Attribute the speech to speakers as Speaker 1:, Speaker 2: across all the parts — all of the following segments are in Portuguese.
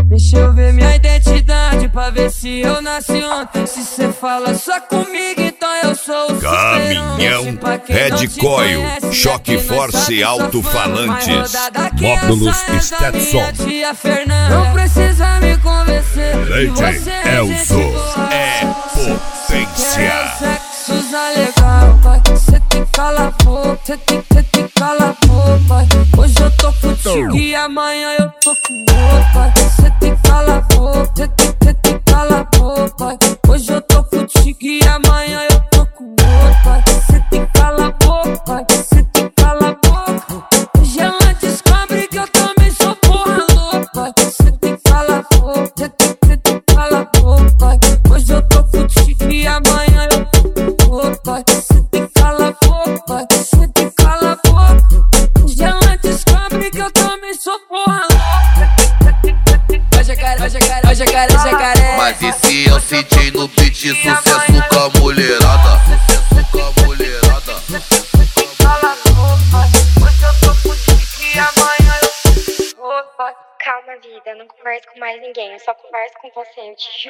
Speaker 1: Deixa eu ver minha identidade pra ver se eu nasci ontem. Se cê fala só comigo, então eu sou o
Speaker 2: Caminhão, Red Coil, Choque Force Alto-Falantes, Módulos Stetson.
Speaker 1: Não precisa me convencer.
Speaker 2: DJ Elzo é potência.
Speaker 1: Sexo legal, vai. Cê tem que calar a boca, cê tem que calar a boca, vai. Hoje eu tô contigo e amanhã eu tô com outro, vai. Cê tem que calar a boca, cê tem que calar a boca, vai. Hoje eu tô contigo e amanhã eu tô com outro, vai. Cê tem que calar a boca, vai. Cê tem que calar a boca. Hoje ela descobre que eu também sou porra louca, vai. Cê tem que calar a boca, cê tem que calar a boca, vai. Hoje eu tô contigo e amanhã eu tô com outro, vai. Cê tem que calar a boca, vai. Cê tem que calar a boca. Hoje ela descobre que eu também sou porra louca. Vai jacaré.
Speaker 3: Mas esse é o CJ no beat, sucesso com a mulherada. Sucesso com a mulherada.
Speaker 1: Cala a boca, hoje eu tô contigo e amanhã eu vou.
Speaker 4: Calma, vida, eu não converso com mais ninguém, eu só converso com você, eu te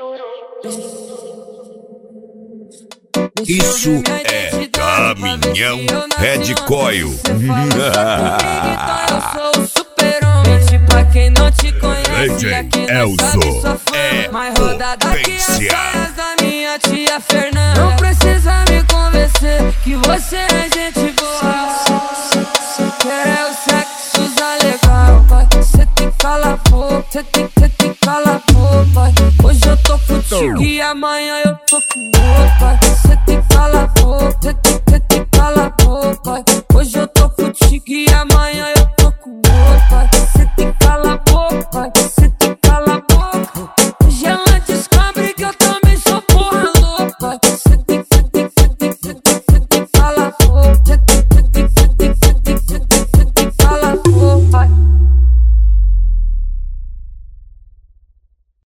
Speaker 4: juro.
Speaker 2: Isso é Caminhão Red Coil.
Speaker 1: Eu sou o super-homem. Pra quem não te conhece,
Speaker 2: DJ
Speaker 1: aqui
Speaker 2: Elzo é
Speaker 1: mais rodada que as
Speaker 2: potência.
Speaker 1: saias da minha tia Fernanda. Não precisa me convencer que você é gente boa. Quer o sexo legal, vai. Cê tem que calar a boca, cê tem que calar a boca, vai. Hoje eu tô contigo e amanhã eu tô com outro, vai. Cê tem que calar a boca, cê tem que calar a boca, vai. Hoje eu tô contigo e amanhã eu tô com outro, vai. Cê tem que calar a boca, vai. Cê